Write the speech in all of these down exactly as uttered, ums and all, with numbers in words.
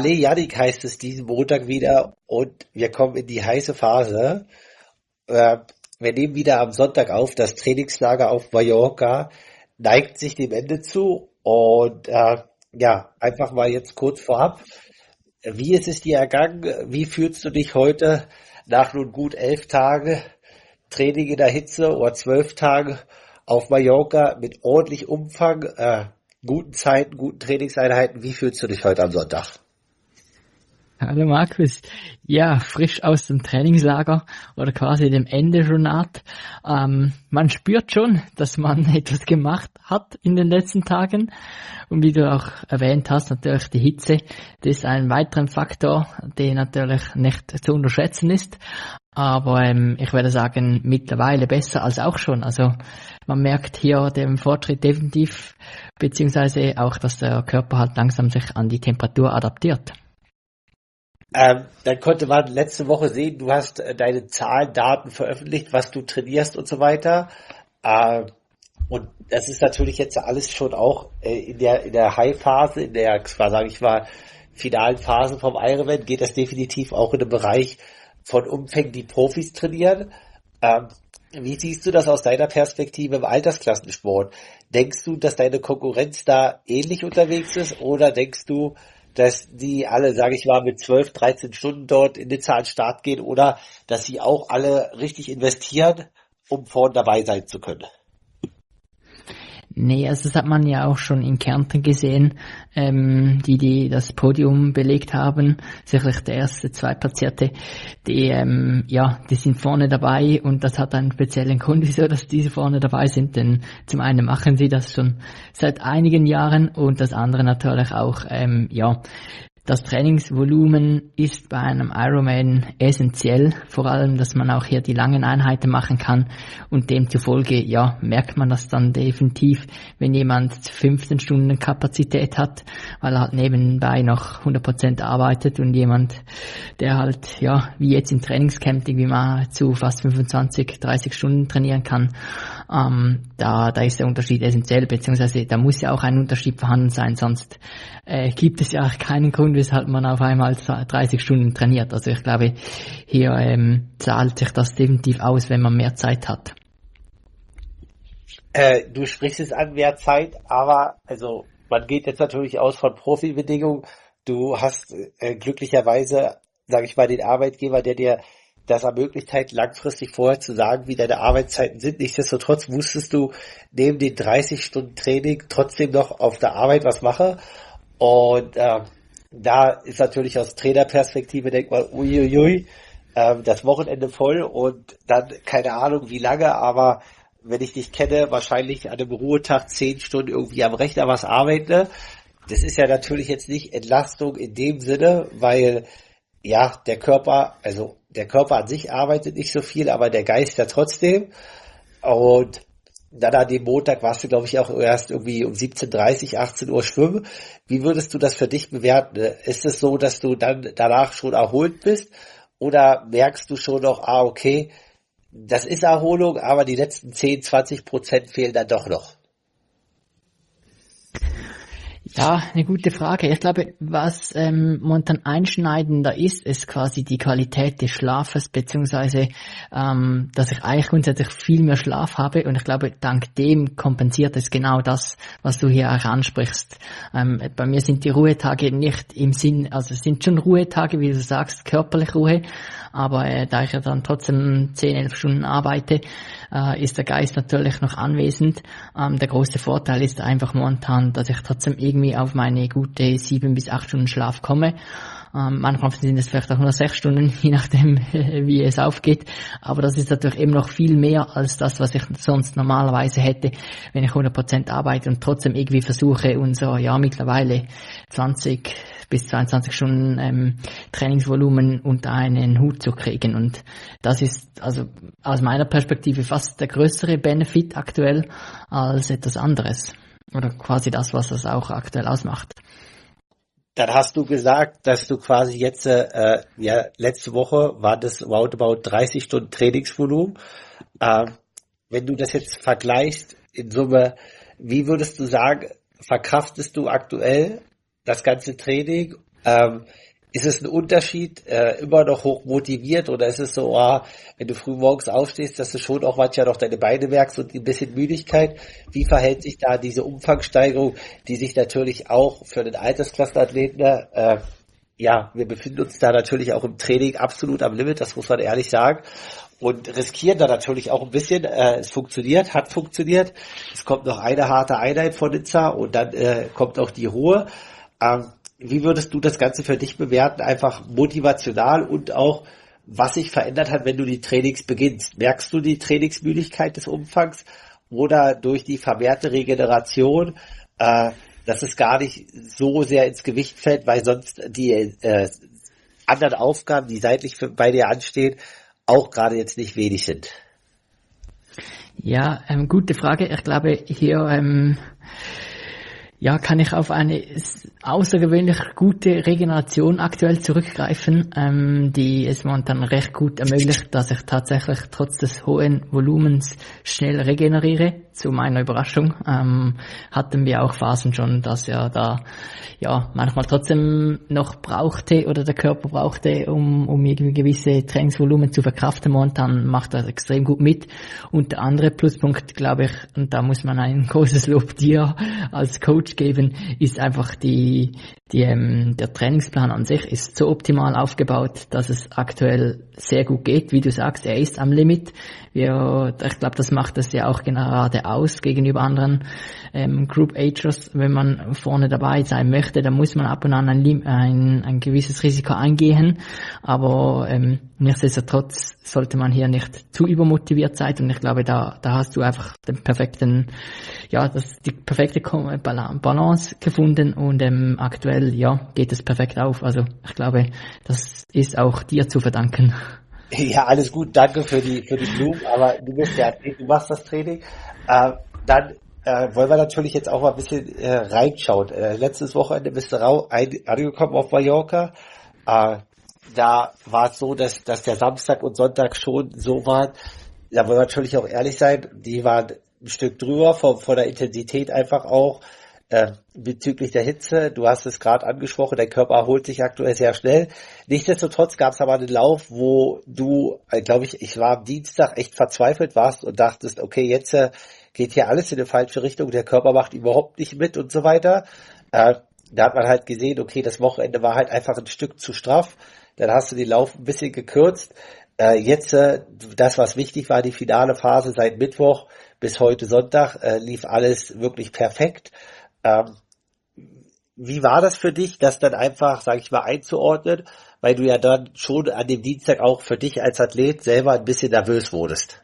Allez Yannick heißt es diesen Montag wieder und wir kommen in die heiße Phase. Äh, wir nehmen wieder am Sonntag auf. Das Trainingslager auf Mallorca neigt sich dem Ende zu und äh, ja, einfach mal jetzt kurz vorab. Wie ist es dir ergangen? Wie fühlst du dich heute nach nun gut elf Tagen Training in der Hitze oder zwölf Tage auf Mallorca mit ordentlich Umfang, äh, guten Zeiten, guten Trainingseinheiten? Wie fühlst du dich heute am Sonntag? Hallo Markus, ja, frisch aus dem Trainingslager oder quasi dem Ende schon naht. Ähm, man spürt schon, dass man etwas gemacht hat in den letzten Tagen. Und wie du auch erwähnt hast, natürlich die Hitze, das ist ein weiterer Faktor, der natürlich nicht zu unterschätzen ist. Aber ähm, ich würde sagen, mittlerweile besser als auch schon. Also man merkt hier den Fortschritt definitiv, beziehungsweise auch, dass der Körper halt langsam sich an die Temperatur adaptiert. Ähm, dann konnte man letzte Woche sehen, du hast äh, deine Zahlen, Daten veröffentlicht, was du trainierst und so weiter. Äh, und das ist natürlich jetzt alles schon auch äh, in der in der High-Phase, in der, zwar sage ich mal, finalen Phase vom Ironman, geht das definitiv auch in den Bereich von Umfängen, die Profis trainieren. Ähm, wie siehst du das aus deiner Perspektive im Altersklassensport? Denkst du, dass deine Konkurrenz da ähnlich unterwegs ist oder denkst du, dass die alle, sage ich mal, mit zwölf, dreizehn Stunden dort in Nizza an den Start gehen oder dass sie auch alle richtig investieren, um vorne dabei sein zu können? Nee, also das hat man ja auch schon in Kärnten gesehen, ähm, die, die das Podium belegt haben, sicherlich der erste, zwei Platzierte, die, ähm, ja, die sind vorne dabei und das hat einen speziellen Grund, wieso, dass diese vorne dabei sind, denn zum einen machen sie das schon seit einigen Jahren und das andere natürlich auch, ähm, ja, das Trainingsvolumen ist bei einem Ironman essentiell, vor allem, dass man auch hier die langen Einheiten machen kann und demzufolge, ja, merkt man das dann definitiv, wenn jemand fünfzehn Stunden Kapazität hat, weil er halt nebenbei noch hundert Prozent arbeitet und jemand, der halt, ja, wie jetzt im Trainingscamp, wie man zu fast fünfundzwanzig, dreißig Stunden trainieren kann, ähm, da, da ist der Unterschied essentiell, beziehungsweise da muss ja auch ein Unterschied vorhanden sein, sonst äh, gibt es ja keinen Grund, weshalb man auf einmal dreißig Stunden trainiert. Also ich glaube, hier ähm, zahlt sich das definitiv aus, wenn man mehr Zeit hat. Äh, du sprichst es an, mehr Zeit, aber also man geht jetzt natürlich aus von Profibedingungen. Du hast äh, glücklicherweise, sage ich mal, den Arbeitgeber, der dir das ermöglicht hat, langfristig vorher zu sagen, wie deine Arbeitszeiten sind. Nichtsdestotrotz wusstest du neben den dreißig Stunden Training trotzdem noch auf der Arbeit was mache. Und äh, da ist natürlich aus Trainerperspektive, denkt man, uiuiui, äh, das Wochenende voll und dann keine Ahnung wie lange, aber wenn ich dich kenne, wahrscheinlich an einem Ruhetag zehn Stunden irgendwie am Rechner was arbeiten. Das ist ja natürlich jetzt nicht Entlastung in dem Sinne, weil ja, der Körper, also der Körper an sich arbeitet nicht so viel, aber der Geist ja trotzdem. Und dann an dem Montag warst du, glaube ich, auch erst irgendwie um siebzehn Uhr dreißig, achtzehn Uhr schwimmen. Wie würdest du das für dich bewerten? Ist es so, dass du dann danach schon erholt bist? Oder merkst du schon noch, ah, okay, das ist Erholung, aber die letzten zehn, zwanzig Prozent fehlen dann doch noch? Ja, eine gute Frage. Ich glaube, was ähm, momentan einschneidender ist, ist quasi die Qualität des Schlafes, beziehungsweise, ähm, dass ich eigentlich grundsätzlich viel mehr Schlaf habe und ich glaube, dank dem kompensiert es genau das, was du hier auch ansprichst. Ähm, bei mir sind die Ruhetage nicht im Sinn, also es sind schon Ruhetage, wie du sagst, körperliche Ruhe, aber äh, da ich ja dann trotzdem zehn, elf Stunden arbeite, äh, ist der Geist natürlich noch anwesend. Ähm, der große Vorteil ist einfach momentan, dass ich trotzdem irgendwie auf meine gute sieben bis acht Stunden Schlaf komme. Ähm, manchmal sind es vielleicht auch nur sechs Stunden, je nachdem, wie es aufgeht. Aber das ist natürlich eben noch viel mehr als das, was ich sonst normalerweise hätte, wenn ich hundert Prozent arbeite und trotzdem irgendwie versuche, unser, ja, mittlerweile zwanzig bis zweiundzwanzig Stunden ähm, Trainingsvolumen unter einen Hut zu kriegen. Und das ist also aus meiner Perspektive fast der größere Benefit aktuell als etwas anderes. Oder quasi das, was das auch aktuell ausmacht. Dann hast du gesagt, dass du quasi jetzt, äh, ja, letzte Woche war das roundabout dreißig Stunden Trainingsvolumen. Äh, wenn du das jetzt vergleichst in Summe, wie würdest du sagen, verkraftest du aktuell das ganze Training Ähm, ist es ein Unterschied, äh, immer noch hoch motiviert oder ist es so, ah, wenn du früh morgens aufstehst, dass du schon auch manchmal noch deine Beine merkst und ein bisschen Müdigkeit? Wie verhält sich da diese Umfangssteigerung, die sich natürlich auch für den Altersklassenathleten, äh, ja, wir befinden uns da natürlich auch im Training absolut am Limit, das muss man ehrlich sagen. Und riskieren da natürlich auch ein bisschen. Äh, es funktioniert, hat funktioniert. Es kommt noch eine harte Einheit von Nizza und dann äh, kommt auch die Ruhe. Ähm, wie würdest du das Ganze für dich bewerten? Einfach motivational und auch, was sich verändert hat, wenn du die Trainings beginnst. Merkst du die Trainingsmüdigkeit des Umfangs oder durch die vermehrte Regeneration, äh, dass es gar nicht so sehr ins Gewicht fällt, weil sonst die äh, anderen Aufgaben, die seitlich für, bei dir anstehen, auch gerade jetzt nicht wenig sind? Ja, ähm, gute Frage. Ich glaube, hier ähm, ja, kann ich auf eine außergewöhnlich gute Regeneration aktuell zurückgreifen, ähm, die es momentan recht gut ermöglicht, dass ich tatsächlich trotz des hohen Volumens schnell regeneriere. Zu meiner Überraschung ähm, hatten wir auch Phasen schon, dass er da ja manchmal trotzdem noch brauchte oder der Körper brauchte, um um irgendwie gewisse Trainingsvolumen zu verkraften. Momentan macht er extrem gut mit. Und der andere Pluspunkt, glaube ich, und da muss man ein großes Lob dir als Coach geben, ist einfach die die ähm, der Trainingsplan an sich ist so optimal aufgebaut, dass es aktuell sehr gut geht. Wie du sagst, er ist am Limit. Wir, ich glaube, das macht es ja auch gerade aus gegenüber anderen ähm, Group Agers. Wenn man vorne dabei sein möchte, dann muss man ab und an ein, ein, ein gewisses Risiko eingehen. Aber ähm, nichtsdestotrotz sollte man hier nicht zu übermotiviert sein. Und ich glaube, da, da hast du einfach den perfekten, ja, das, die perfekte Balance gefunden. Und ähm, aktuell, ja, geht es perfekt auf. Also ich glaube, das ist auch dir zu verdanken. Ja, alles gut, danke für die für die Blumen, aber du bist ja Athlet, du machst das Training. Äh, dann äh, wollen wir natürlich jetzt auch mal ein bisschen äh, reinschauen. Äh, letztes Wochenende bist du rau ein, angekommen auf Mallorca. Äh, da war es so, dass, dass der Samstag und Sonntag schon so waren, da wollen wir natürlich auch ehrlich sein, die waren ein Stück drüber von, von der Intensität einfach auch. Äh, bezüglich der Hitze, du hast es gerade angesprochen, dein Körper erholt sich aktuell sehr schnell. Nichtsdestotrotz gab es aber einen Lauf, wo du, äh, glaube ich, ich war am Dienstag echt verzweifelt warst und dachtest, okay, jetzt äh, geht hier alles in eine falsche Richtung, der Körper macht überhaupt nicht mit und so weiter. Äh, da hat man halt gesehen, okay, das Wochenende war halt einfach ein Stück zu straff. Dann hast du den Lauf ein bisschen gekürzt. Äh, jetzt, äh, das, was wichtig war, die finale Phase seit Mittwoch bis heute Sonntag, äh, lief alles wirklich perfekt. Ähm, wie war das für dich, das dann einfach, sage ich mal, einzuordnen, weil du ja dann schon an dem Dienstag auch für dich als Athlet selber ein bisschen nervös wurdest?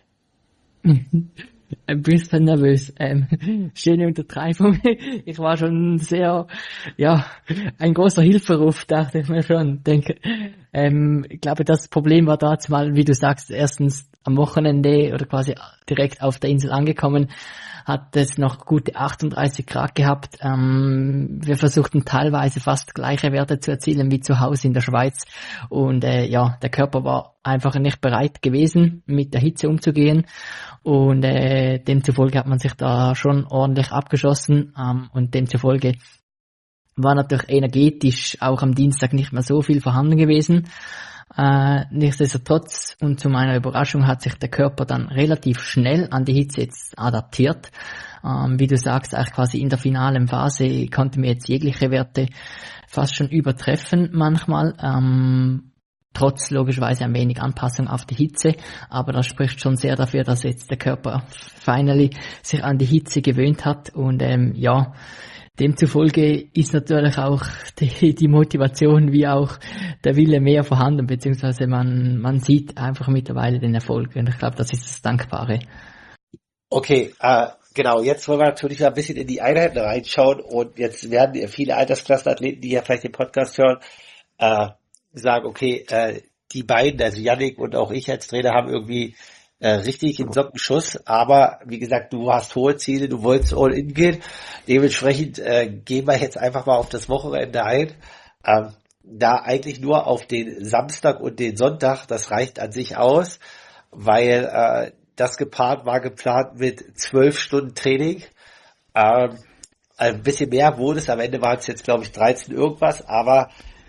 Ein bisschen nervös. Ähm, schöne Untertreibung. Ich war schon sehr, ja, ein großer Hilferuf, dachte ich mir schon. Denke, ähm, ich glaube, das Problem war dazu mal, wie du sagst, erstens am Wochenende oder quasi direkt auf der Insel angekommen, hat es noch gute achtunddreißig Grad gehabt. Ähm, wir versuchten teilweise fast gleiche Werte zu erzielen wie zu Hause in der Schweiz. Und äh, ja, der Körper war einfach nicht bereit gewesen, mit der Hitze umzugehen. Und äh, demzufolge hat man sich da schon ordentlich abgeschossen. Ähm, und demzufolge war natürlich energetisch auch am Dienstag nicht mehr so viel vorhanden gewesen. Äh, nichtsdestotrotz und zu meiner Überraschung hat sich der Körper dann relativ schnell an die Hitze jetzt adaptiert. Ähm, wie du sagst, eigentlich quasi in der finalen Phase konnten wir jetzt jegliche Werte fast schon übertreffen manchmal. Ähm, trotz logischerweise ein wenig Anpassung auf die Hitze, aber das spricht schon sehr dafür, dass jetzt der Körper finally sich an die Hitze gewöhnt hat und ähm, ja, demzufolge ist natürlich auch die, die Motivation wie auch der Wille mehr vorhanden, beziehungsweise man, man sieht einfach mittlerweile den Erfolg und ich glaube, das ist das Dankbare. Okay, äh, genau, jetzt wollen wir natürlich mal ein bisschen in die Einheiten reinschauen und jetzt werden viele Altersklassenathleten, die ja vielleicht den Podcast hören, äh, sagen, okay, äh, die beiden, also Yannick und auch ich als Trainer haben irgendwie Äh, richtig in Sockenschuss, aber wie gesagt, du hast hohe Ziele, du wolltest all in gehen, dementsprechend äh, gehen wir jetzt einfach mal auf das Wochenende ein, ähm, da eigentlich nur auf den Samstag und den Sonntag, das reicht an sich aus, weil äh, das gepaart war geplant mit zwölf Stunden Training, ähm, ein bisschen mehr wurde es, am Ende waren es jetzt glaube ich dreizehn irgendwas, aber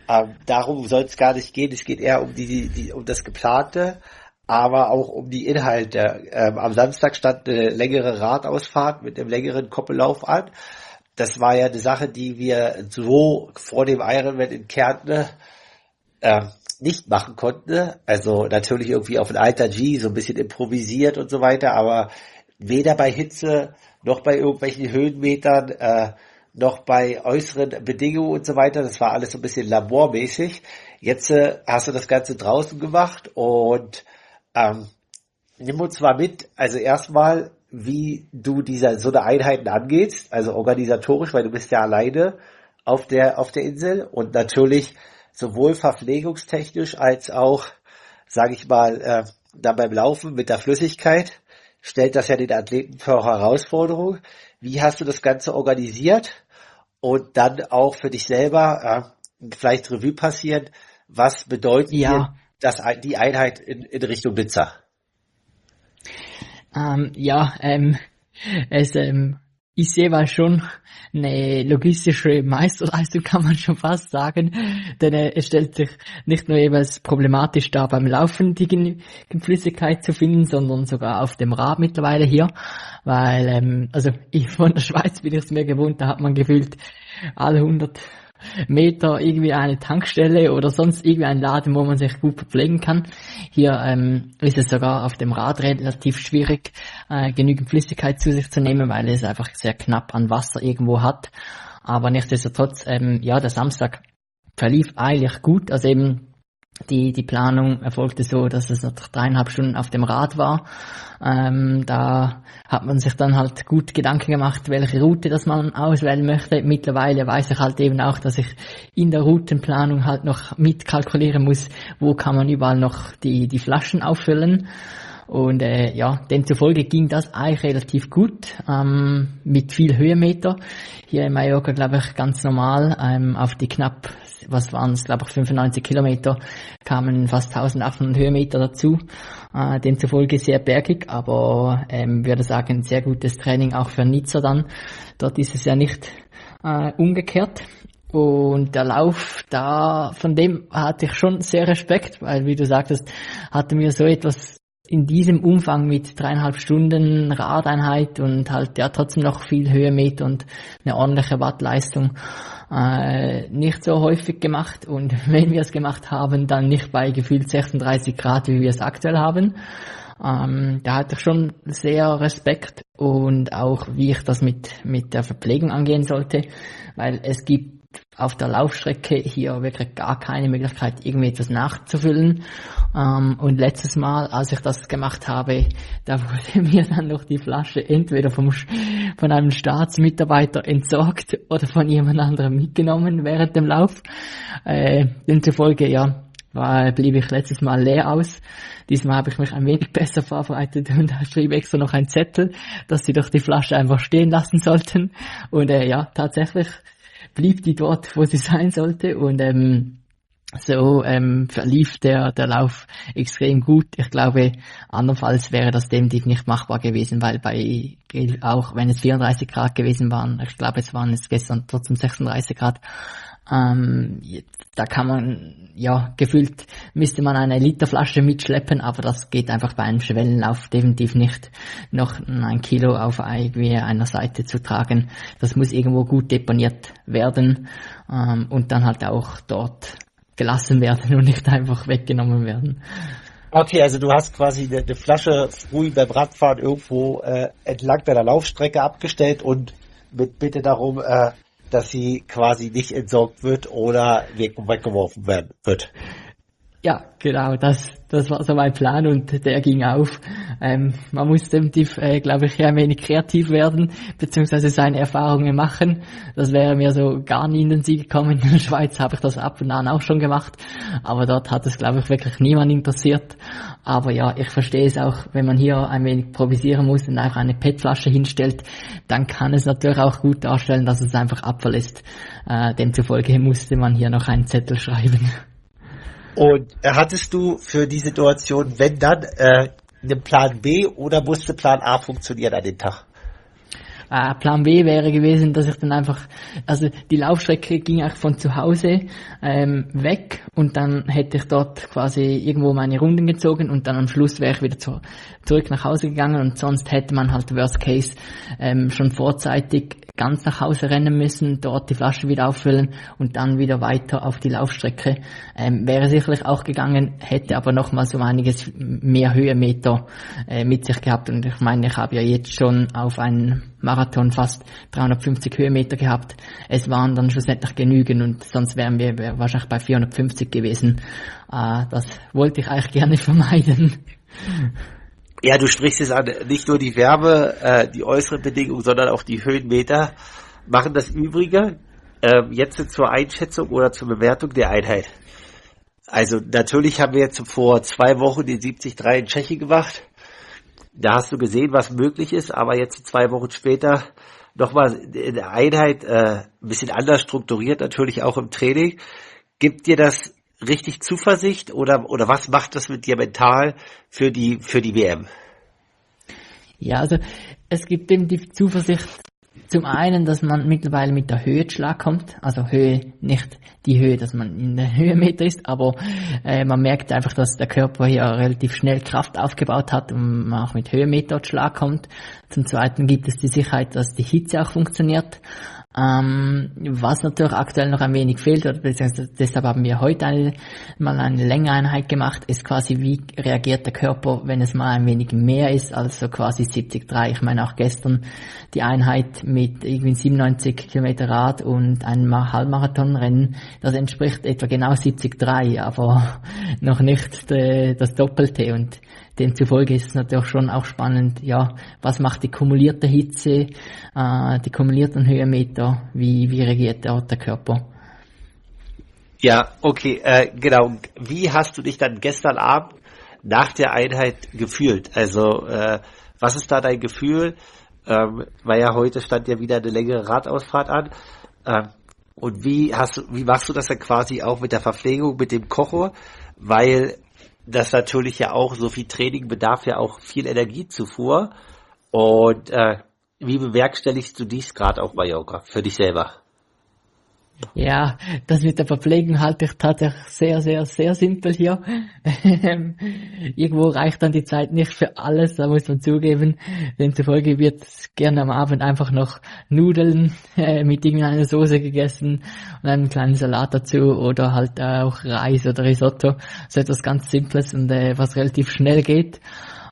Ähm, darum soll es gar nicht gehen. Es geht eher um die, die um das Geplante, aber auch um die Inhalte. Ähm, am Samstag stand eine längere Radausfahrt mit einem längeren Koppellauf an. Das war ja eine Sache, die wir so vor dem Ironman in Kärnten äh, nicht machen konnten. Also natürlich irgendwie auf ein alter G, so ein bisschen improvisiert und so weiter, aber weder bei Hitze noch bei irgendwelchen Höhenmetern, äh, noch bei äußeren Bedingungen und so weiter. Das war alles so ein bisschen labormäßig. Jetzt äh, hast du das Ganze draußen gemacht und ähm, nimm uns mal mit, also erstmal, wie du dieser so eine Einheiten angehst, also organisatorisch, weil du bist ja alleine auf der auf der Insel und natürlich sowohl verpflegungstechnisch als auch, sage ich mal, äh, da beim Laufen mit der Flüssigkeit stellt das ja den Athleten vor Herausforderung. Wie hast du das Ganze organisiert und dann auch für dich selber äh, vielleicht Revue passieren, was bedeutet Ja, dir das, die Einheit in, in Richtung Nizza? ähm, ja, ähm, es ähm, ist jeweils schon eine logistische Meisterleistung, kann man schon fast sagen, denn äh, es stellt sich nicht nur jeweils problematisch dar, beim Laufen die genügend Flüssigkeit zu finden, sondern sogar auf dem Rad mittlerweile hier, weil, ähm, also ich von der Schweiz bin ich es mir gewohnt, da hat man gefühlt alle hundert Meter irgendwie eine Tankstelle oder sonst irgendwie ein Laden, wo man sich gut verpflegen kann. Hier ähm, ist es sogar auf dem Rad relativ schwierig, äh, genügend Flüssigkeit zu sich zu nehmen, weil es einfach sehr knapp an Wasser irgendwo hat. Aber nichtsdestotrotz, ähm, ja, der Samstag verlief eigentlich gut. Also eben die die Planung erfolgte so, dass es nach dreieinhalb Stunden auf dem Rad war. Ähm, da hat man sich dann halt gut Gedanken gemacht, welche Route das man auswählen möchte. Mittlerweile weiß ich halt eben auch, dass ich in der Routenplanung halt noch mitkalkulieren muss, wo kann man überall noch die die Flaschen auffüllen. Und äh, ja, demzufolge ging das eigentlich relativ gut, ähm, mit viel Höhenmeter. Hier in Mallorca, glaube ich, ganz normal, ähm, auf die knapp, was waren es, glaube ich, fünfundneunzig Kilometer, kamen fast eintausendachthundert Höhenmeter dazu. Äh, demzufolge sehr bergig, aber ähm, würde sagen, sehr gutes Training auch für Nizza dann. Dort ist es ja nicht äh, umgekehrt. Und der Lauf, da, von dem hatte ich schon sehr Respekt, weil, wie du sagtest, hatte mir so etwas in diesem Umfang mit dreieinhalb Stunden Radeinheit und halt ja trotzdem noch viel Höhenmeter und eine ordentliche Wattleistung äh, nicht so häufig gemacht, und wenn wir es gemacht haben, dann nicht bei gefühlt sechsunddreißig Grad, wie wir es aktuell haben. Ähm, da hatte ich schon sehr Respekt, und auch wie ich das mit mit der Verpflegung angehen sollte, weil es gibt auf der Laufstrecke hier wirklich gar keine Möglichkeit, irgendwie etwas nachzufüllen. Ähm, und letztes Mal, als ich das gemacht habe, da wurde mir dann noch die Flasche entweder vom, von einem Staatsmitarbeiter entsorgt oder von jemand anderem mitgenommen während dem Lauf. Äh, demzufolge, ja, war, blieb ich letztes Mal leer aus. Diesmal habe ich mich ein wenig besser vorbereitet und schrieb extra noch einen Zettel, dass sie doch die Flasche einfach stehen lassen sollten. Und äh, ja, tatsächlich blieb die dort, wo sie sein sollte, und ähm, so ähm, verlief der der Lauf extrem gut. Ich glaube, andernfalls wäre das definitiv nicht machbar gewesen, weil bei, auch wenn es vierunddreißig Grad gewesen waren, ich glaube, es waren jetzt gestern trotzdem sechsunddreißig Grad, ähm, da kann man, ja, gefühlt müsste man eine Literflasche mitschleppen, aber das geht einfach bei einem Schwellenlauf definitiv nicht, noch ein Kilo auf irgendwie einer Seite zu tragen. Das muss irgendwo gut deponiert werden, ähm, und dann halt auch dort gelassen werden und nicht einfach weggenommen werden. Okay, also du hast quasi eine, eine Flasche früh beim Radfahren irgendwo äh, entlang deiner Laufstrecke abgestellt und mit Bitte darum, äh, dass sie quasi nicht entsorgt wird oder weg, weggeworfen werden wird. Ja, genau, das das war so mein Plan, und der ging auf. Ähm, man muss definitiv, äh, glaube ich, ein wenig kreativ werden, beziehungsweise seine Erfahrungen machen. Das wäre mir so gar nie in den Sinn gekommen. In der Schweiz habe ich das ab und an auch schon gemacht, aber dort hat es, glaube ich, wirklich niemand interessiert. Aber ja, ich verstehe es auch, wenn man hier ein wenig improvisieren muss und einfach eine P E T-Flasche hinstellt, dann kann es natürlich auch gut darstellen, dass es einfach Abfall ist. Äh, demzufolge musste man hier noch einen Zettel schreiben. Und hattest du für die Situation, wenn dann, äh, einen Plan B oder musste Plan A funktionieren an dem Tag? Äh, Plan B wäre gewesen, dass ich dann einfach, also die Laufstrecke ging eigentlich von zu Hause ähm, weg und dann hätte ich dort quasi irgendwo meine Runden gezogen und dann am Schluss wäre ich wieder zu, zurück nach Hause gegangen und sonst hätte man halt Worst Case ähm, schon vorzeitig ganz nach Hause rennen müssen, dort die Flasche wieder auffüllen und dann wieder weiter auf die Laufstrecke. Ähm, wäre sicherlich auch gegangen, hätte aber nochmals um einiges mehr Höhenmeter äh, mit sich gehabt und ich meine, ich habe ja jetzt schon auf einen Marathon fast dreihundertfünfzig Höhenmeter gehabt. Es waren dann schlussendlich genügend und sonst wären wir wahrscheinlich bei vierhundertfünfzig gewesen. Äh, das wollte ich eigentlich gerne vermeiden. Ja, du sprichst es an, nicht nur die Wärme, äh, die äußeren Bedingungen, sondern auch die Höhenmeter machen das Übrige. Ähm, jetzt zur Einschätzung oder zur Bewertung der Einheit. Also natürlich haben wir jetzt vor zwei Wochen den siebzig Komma drei in Tschechien gemacht. Da hast du gesehen, was möglich ist, aber jetzt zwei Wochen später nochmal in der Einheit äh, ein bisschen anders strukturiert, natürlich auch im Training. Gibt dir das richtig Zuversicht oder oder was macht das mit dir mental für die für die W M? Ja, also es gibt eben die Zuversicht zum einen, dass man mittlerweile mit der Höhe Schlag kommt, also Höhe, nicht die Höhe, dass man in der Höhenmeter ist, aber äh, man merkt einfach, dass der Körper hier relativ schnell Kraft aufgebaut hat und man auch mit Höhenmeter Schlag kommt. Zum Zweiten gibt es die Sicherheit, dass die Hitze auch funktioniert. Ähm, was natürlich aktuell noch ein wenig fehlt, oder beziehungsweise deshalb haben wir heute eine, mal eine Längereinheit gemacht, ist quasi, wie reagiert der Körper, wenn es mal ein wenig mehr ist, also quasi siebzig Komma drei. Ich meine auch gestern die Einheit mit irgendwie siebenundneunzig Kilometer Rad und einem Halbmarathonrennen, das entspricht etwa genau siebzig Komma drei, aber noch nicht de, das Doppelte und demzufolge ist es natürlich schon auch spannend, ja, was macht die kumulierte Hitze, äh, die kumulierten Höhenmeter, wie, wie reagiert dort der Körper? Ja, okay, äh, genau. Wie hast du dich dann gestern Abend nach der Einheit gefühlt? Also, äh, was ist da dein Gefühl? Ähm, weil ja heute stand ja wieder eine längere Radausfahrt an. Ähm, und wie hast du, wie machst du das dann quasi auch mit der Verpflegung, mit dem Kocher? Weil das natürlich ja auch, so viel Training bedarf ja auch viel Energiezufuhr. Und äh, wie bewerkstelligst du dies gerade auf Mallorca für dich selber? Ja, das mit der Verpflegung halte ich tatsächlich sehr, sehr, sehr simpel hier. Irgendwo reicht dann die Zeit nicht für alles, da muss man zugeben. Demzufolge wird gerne am Abend einfach noch Nudeln äh, mit irgendeiner Soße gegessen und einen kleinen Salat dazu oder halt auch Reis oder Risotto. So etwas ganz Simples und äh, was relativ schnell geht.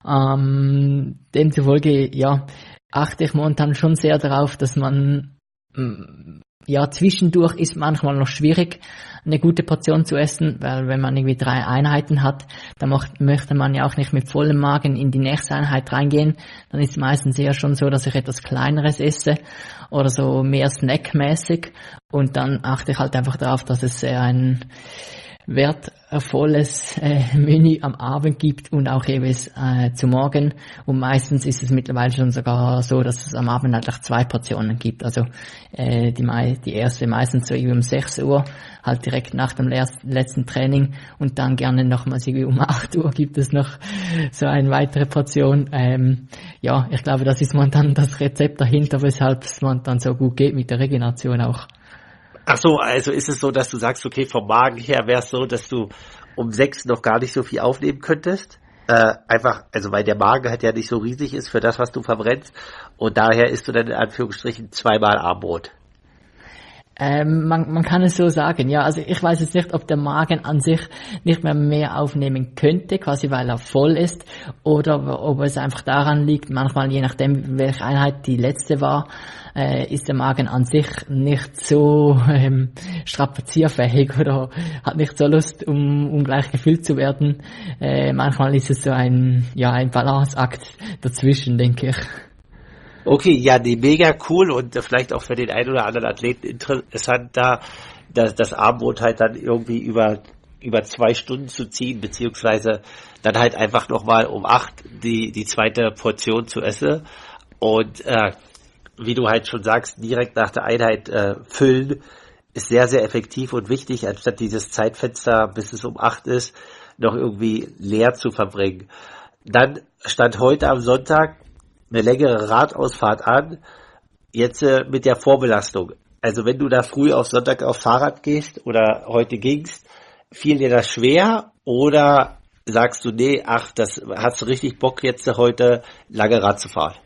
Ähm, demzufolge, ja, achte ich momentan schon sehr darauf, dass man mh, ja, zwischendurch ist manchmal noch schwierig, eine gute Portion zu essen, weil wenn man irgendwie drei Einheiten hat, dann macht, möchte man ja auch nicht mit vollem Magen in die nächste Einheit reingehen. Dann ist es meistens eher schon so, dass ich etwas Kleineres esse oder so mehr snackmäßig und dann achte ich halt einfach darauf, dass es sehr ein wertvolles äh, Menü am Abend gibt und auch jeweils äh, zu Morgen. Und meistens ist es mittlerweile schon sogar so, dass es am Abend eigentlich zwei Portionen gibt. Also äh, die, mei- die erste meistens so irgendwie um sechs Uhr, halt direkt nach dem leer- letzten Training und dann gerne nochmals irgendwie um acht Uhr gibt es noch so eine weitere Portion. Ähm, ja, ich glaube, das ist momentan das Rezept dahinter, weshalb es momentan so gut geht mit der Regeneration auch. Ach so, also ist es so, dass du sagst, okay, vom Magen her wäre es so, dass du um sechs noch gar nicht so viel aufnehmen könntest? Äh, einfach, also weil der Magen halt ja nicht so riesig ist für das, was du verbrennst und daher isst du dann in Anführungsstrichen zweimal Abendbrot. Ähm, man, man kann es so sagen, ja. Also ich weiß jetzt nicht, ob der Magen an sich nicht mehr mehr aufnehmen könnte, quasi weil er voll ist, oder ob es einfach daran liegt, manchmal je nachdem, welche Einheit die letzte war, äh, ist der Magen an sich nicht so ähm, strapazierfähig oder hat nicht so Lust, um, um gleich gefüllt zu werden. Äh, manchmal ist es so ein, ja, ein Balanceakt dazwischen, denke ich. Okay, ja, nee, mega cool und äh, vielleicht auch für den einen oder anderen Athleten interessant, da das, das Abendbrot halt dann irgendwie über über zwei Stunden zu ziehen, beziehungsweise dann halt einfach nochmal um acht die die zweite Portion zu essen und äh, wie du halt schon sagst, direkt nach der Einheit äh, füllen, ist sehr, sehr effektiv und wichtig, anstatt dieses Zeitfenster, bis es um acht ist, noch irgendwie leer zu verbringen. Dann stand heute am Sonntag eine längere Radausfahrt an. jetzt äh, mit der Vorbelastung. Also wenn du da früh auf Sonntag auf Fahrrad gehst oder heute gingst, fiel dir das schwer oder sagst du, nee, ach, das hast du richtig Bock jetzt heute lange Rad zu fahren?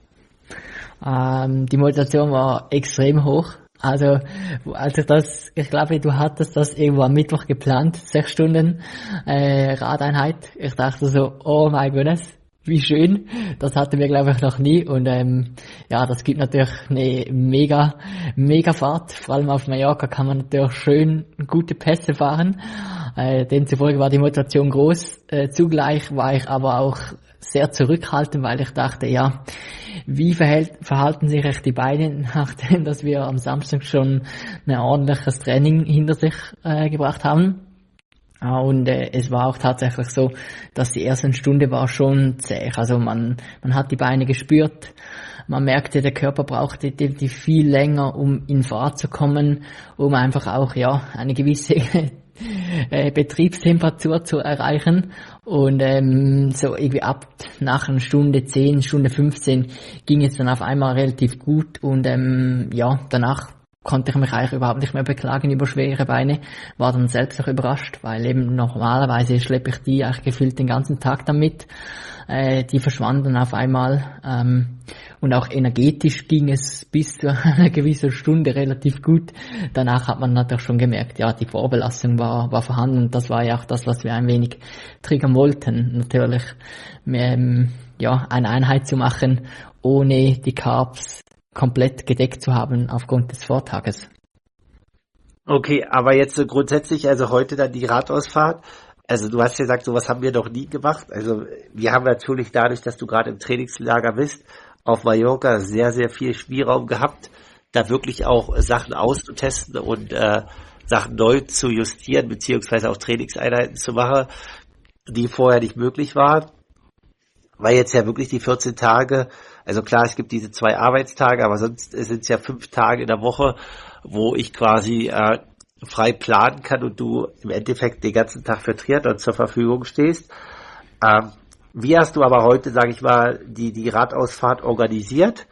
Ähm, die Motivation war extrem hoch. Also, als ich das, ich glaube, du hattest das irgendwo am Mittwoch geplant, sechs Stunden äh, Radeinheit. Ich dachte so, oh mein Gott, wie schön. Das hatten wir, glaube ich, noch nie. Und ähm, ja, das gibt natürlich eine mega, mega Fahrt. Vor allem auf Mallorca kann man natürlich schön gute Pässe fahren. Äh, demzufolge war die Motivation groß. Äh, zugleich war ich aber auch sehr zurückhaltend, weil ich dachte, ja, wie verhält, verhalten sich echt die Beine, nachdem dass wir am Samstag schon ein ordentliches Training hinter sich äh, gebracht haben. Und äh, es war auch tatsächlich so, dass die erste Stunde war schon zäh. Also man man hat die Beine gespürt, man merkte, der Körper brauchte definitiv viel länger, um in Fahrt zu kommen, um einfach auch ja eine gewisse äh, Betriebstemperatur zu erreichen. Und ähm, so irgendwie ab nach einer Stunde zehn, Stunde fünfzehn ging es dann auf einmal relativ gut. Und ähm, ja, danach konnte ich mich eigentlich überhaupt nicht mehr beklagen über schwere Beine, war dann selbst auch überrascht, weil eben normalerweise schleppe ich die eigentlich gefühlt den ganzen Tag damit. Äh, die verschwanden auf einmal ähm, und auch energetisch ging es bis zu einer gewissen Stunde relativ gut. Danach hat man natürlich schon gemerkt, ja, die Vorbelastung war, war vorhanden und das war ja auch das, was wir ein wenig triggern wollten. Natürlich ähm, ja, eine Einheit zu machen, ohne die Carbs komplett gedeckt zu haben aufgrund des Vortages. Okay, aber jetzt so grundsätzlich, also heute dann die Radausfahrt, also du hast ja gesagt, sowas haben wir noch nie gemacht. Also wir haben natürlich dadurch, dass du gerade im Trainingslager bist, auf Mallorca sehr, sehr viel Spielraum gehabt, da wirklich auch Sachen auszutesten und äh, Sachen neu zu justieren, beziehungsweise auch Trainingseinheiten zu machen, die vorher nicht möglich waren. Weil jetzt ja wirklich die vierzehn Tage, also klar, es gibt diese zwei Arbeitstage, aber sonst sind es ja fünf Tage in der Woche, wo ich quasi äh, frei planen kann und du im Endeffekt den ganzen Tag für Triathlon zur Verfügung stehst. Ähm, wie hast du aber heute, sage ich mal, die, die Radausfahrt organisiert?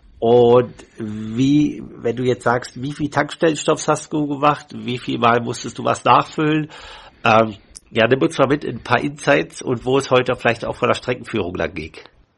Und wie, wenn du jetzt sagst, wie viel Tankstellenstopps hast du gemacht? Wie viel Mal musstest du was nachfüllen? Ähm, Ja, nimm uns mal mit in ein paar Insights und wo es heute vielleicht auch von der Streckenführung lang ging.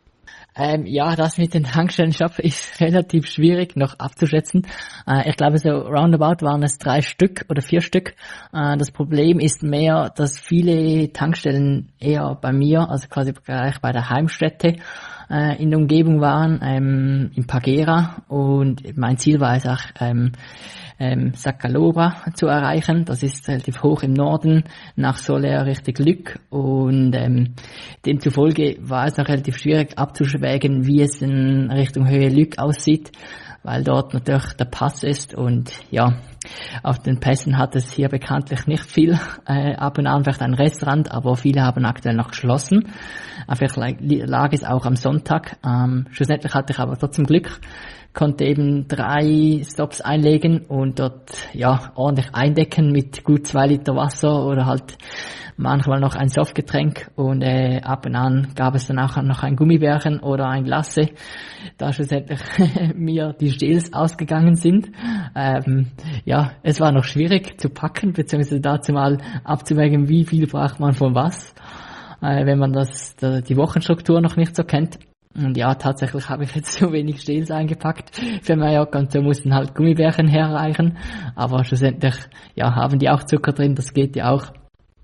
Ähm, ja, das mit den Tankstellenstopp ist relativ schwierig noch abzuschätzen. Äh, ich glaube, so roundabout waren es drei Stück oder vier Stück. Äh, das Problem ist mehr, dass viele Tankstellen eher bei mir, also quasi gleich bei der Heimstätte, äh, in der Umgebung waren, ähm, in Pagera. Und mein Ziel war es auch, ähm, ähm, Sacalobra zu erreichen. Das ist relativ hoch im Norden, nach Soler Richtung Lück. Und ähm, demzufolge war es noch relativ schwierig abzuschwägen, wie es in Richtung Höhe Lück aussieht, weil dort natürlich der Pass ist. Und ja, auf den Pässen hat es hier bekanntlich nicht viel. Äh, ab und an vielleicht ein Restaurant, aber viele haben aktuell noch geschlossen. Äh, vielleicht lag es auch am Sonntag. Ähm, schlussendlich hatte ich aber trotzdem Glück, konnte eben drei Stops einlegen und dort ja ordentlich eindecken mit gut zwei Liter Wasser oder halt manchmal noch ein Softgetränk und äh, ab und an gab es dann auch noch ein Gummibärchen oder ein Glasse, da schlussendlich mir die Stils ausgegangen sind. Ähm, ja, es war noch schwierig zu packen, beziehungsweise dazu mal abzuwägen, wie viel braucht man von was, äh, wenn man das die Wochenstruktur noch nicht so kennt. Und ja, tatsächlich habe ich jetzt so wenig Stils eingepackt für Mallorca und so mussten halt Gummibärchen herreichen. Aber schlussendlich, ja, haben die auch Zucker drin, das geht ja auch.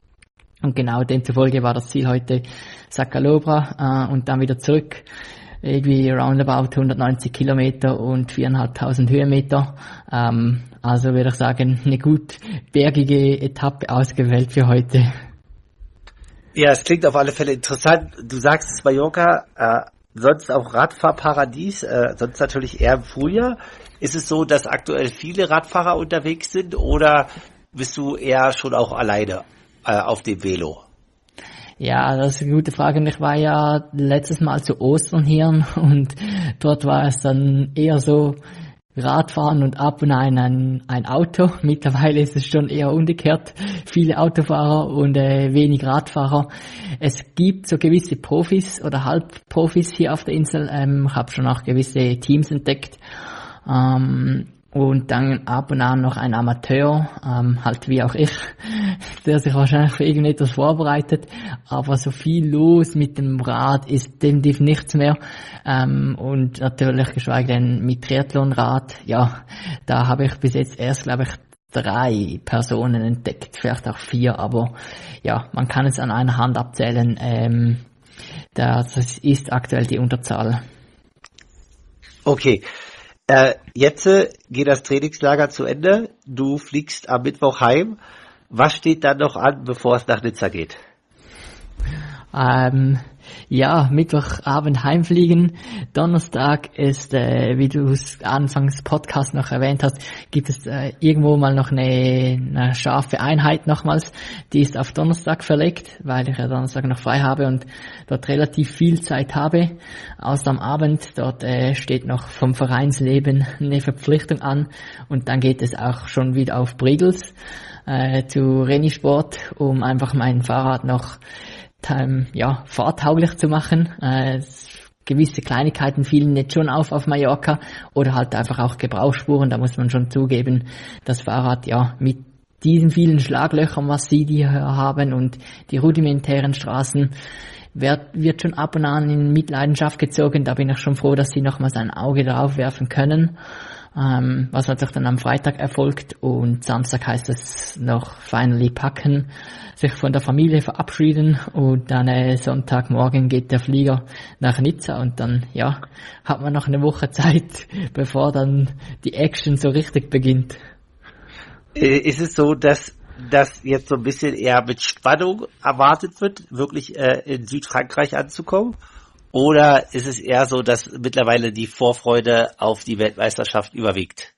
Und genau demzufolge war das Ziel heute Sacalobra äh, und dann wieder zurück. Irgendwie roundabout hundertneunzig Kilometer und viertausendfünfhundert Höhenmeter. Ähm, also würde ich sagen, eine gut bergige Etappe ausgewählt für heute. Ja, es klingt auf alle Fälle interessant. Du sagst, es ist Mallorca, äh, sonst auch Radfahrparadies, äh, sonst natürlich eher im Frühjahr. Ist es so, dass aktuell viele Radfahrer unterwegs sind oder bist du eher schon auch alleine äh, auf dem Velo? Ja, das ist eine gute Frage. Ich war ja letztes Mal zu Ostern hier und dort war es dann eher so Radfahren und ab und an ein, ein Auto. Mittlerweile ist es schon eher umgekehrt. Viele Autofahrer und äh, wenig Radfahrer. Es gibt so gewisse Profis oder Halbprofis hier auf der Insel. Ähm, ich habe schon auch gewisse Teams entdeckt. Ähm, und dann ab und an noch ein Amateur, ähm, halt wie auch ich, der sich wahrscheinlich für irgendetwas vorbereitet, aber so viel los mit dem Rad ist definitiv nichts mehr. Ähm, und natürlich geschweige denn mit Triathlonrad, ja, da habe ich bis jetzt erst, glaube ich, drei Personen entdeckt, vielleicht auch vier, aber ja, man kann es an einer Hand abzählen. Ähm, das ist aktuell die Unterzahl. Okay. Äh, jetzt äh, geht das Trainingslager zu Ende. Du fliegst am Mittwoch heim. Was steht dann noch an, bevor es nach Nizza geht? Ähm, ja, Mittwochabend heimfliegen. Donnerstag ist, äh, wie du es anfangs Podcast noch erwähnt hast, gibt es äh, irgendwo mal noch eine, eine scharfe Einheit nochmals. Die ist auf Donnerstag verlegt, weil ich ja Donnerstag noch frei habe und dort relativ viel Zeit habe. Außer am Abend, dort äh, steht noch vom Vereinsleben eine Verpflichtung an und dann geht es auch schon wieder auf Briegels äh, zu Renisport, um einfach mein Fahrrad noch ja, fahrtauglich zu machen. Äh, gewisse Kleinigkeiten fielen jetzt schon auf auf Mallorca oder halt einfach auch Gebrauchsspuren, da muss man schon zugeben, das Fahrrad ja mit diesen vielen Schlaglöchern, was sie hier haben und die rudimentären Straßen, wird, wird schon ab und an in Mitleidenschaft gezogen, da bin ich schon froh, dass sie nochmals ein Auge drauf werfen können. Ähm, was natürlich dann am Freitag erfolgt und Samstag heißt es noch finally packen, sich von der Familie verabschieden und dann äh, Sonntagmorgen geht der Flieger nach Nizza und dann ja hat man noch eine Woche Zeit, bevor dann die Action so richtig beginnt. Ist es so, dass das jetzt so ein bisschen eher mit Spannung erwartet wird, wirklich äh, in Südfrankreich anzukommen? Oder ist es eher so, dass mittlerweile die Vorfreude auf die Weltmeisterschaft überwiegt?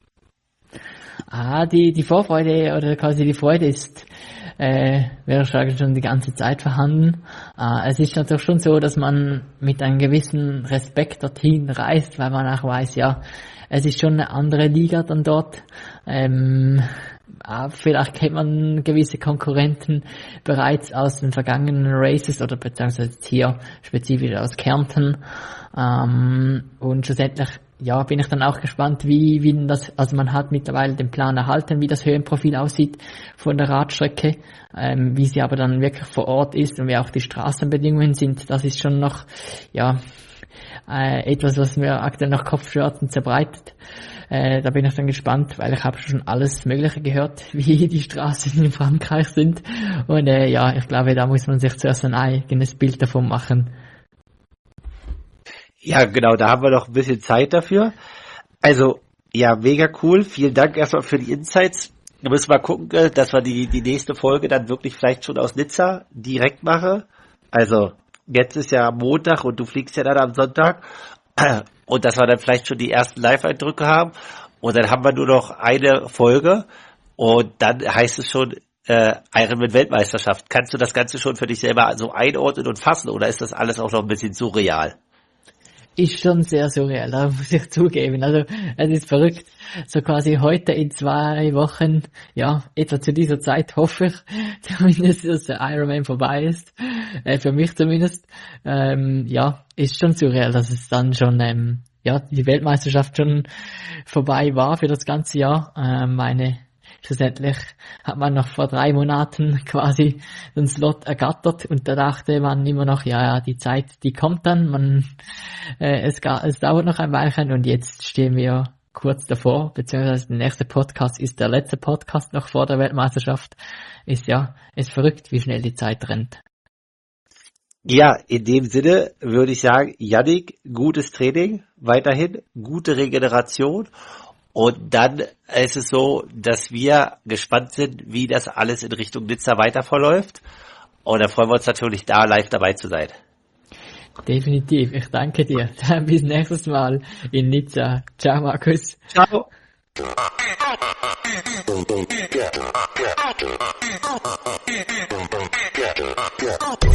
Ah, die, die Vorfreude oder quasi die Freude ist, äh, wäre sagen schon die ganze Zeit vorhanden. Äh, es ist natürlich schon so, dass man mit einem gewissen Respekt dorthin reist, weil man auch weiß, ja, es ist schon eine andere Liga dann dort. Ähm, Vielleicht kennt man gewisse Konkurrenten bereits aus den vergangenen Races oder beziehungsweise hier spezifisch aus Kärnten. Ähm, und schlussendlich, ja, bin ich dann auch gespannt, wie, wie das, also man hat mittlerweile den Plan erhalten, wie das Höhenprofil aussieht von der Radstrecke, ähm, wie sie aber dann wirklich vor Ort ist und wie auch die Straßenbedingungen sind. Das ist schon noch, ja, äh, etwas, was mir aktuell noch Kopfschmerzen zerbreitet. Äh, da bin ich dann gespannt, weil ich habe schon alles Mögliche gehört, wie die Straßen in Frankreich sind. Und äh, ja, ich glaube, da muss man sich zuerst ein eigenes Bild davon machen. Ja, genau, da haben wir noch ein bisschen Zeit dafür. Also, ja, mega cool. Vielen Dank erstmal für die Insights. Wir müssen mal gucken, dass wir die, die nächste Folge dann wirklich vielleicht schon aus Nizza direkt machen. Also, jetzt ist ja Montag und du fliegst ja dann am Sonntag. Und dass wir dann vielleicht schon die ersten Live-Eindrücke haben. Und dann haben wir nur noch eine Folge. Und dann heißt es schon äh, Ironman-Weltmeisterschaft. Kannst du das Ganze schon für dich selber so einordnen und fassen? Oder ist das alles auch noch ein bisschen surreal? Ist schon sehr surreal, da muss ich zugeben. Also es ist verrückt. So quasi heute in zwei Wochen, ja, etwa zu dieser Zeit hoffe ich zumindest, dass der Ironman vorbei ist. Äh, für mich zumindest. Ähm, ja, ist schon surreal, dass es dann schon, ähm, ja, die Weltmeisterschaft schon vorbei war für das ganze Jahr. Ähm, meine Schlussendlich hat man noch vor drei Monaten quasi den Slot ergattert und da dachte man immer noch, ja, ja, die Zeit, die kommt dann, man, äh, es, es dauert noch ein Weilchen und jetzt stehen wir kurz davor, beziehungsweise der nächste Podcast ist der letzte Podcast noch vor der Weltmeisterschaft. Ist ja, ist verrückt, wie schnell die Zeit rennt. Ja, in dem Sinne würde ich sagen, Yannick, gutes Training, weiterhin gute Regeneration. Und dann ist es so, dass wir gespannt sind, wie das alles in Richtung Nizza weiter verläuft. Und da freuen wir uns natürlich, da live dabei zu sein. Definitiv, ich danke dir. Dann bis nächstes Mal in Nizza. Ciao, Markus. Ciao. Yeah.